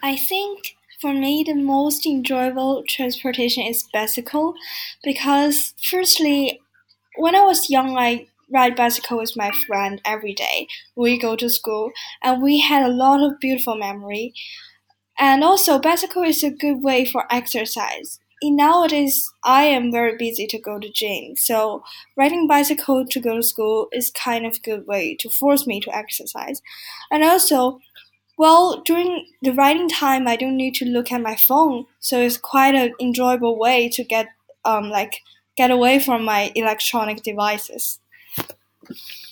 I think for me the most enjoyable transportation is bicycle because firstly, when I was young I ride bicycle with my friend every day. We go to school and we had a lot of beautiful memory. And also bicycle is a good way for exercise. In nowadays I am very busy to go to gym. So riding bicycle to go to school is kind of a good way to force me to exercise. And also during the writing time, I don't need to look at my phone, so it's quite an enjoyable way to get away from my electronic devices.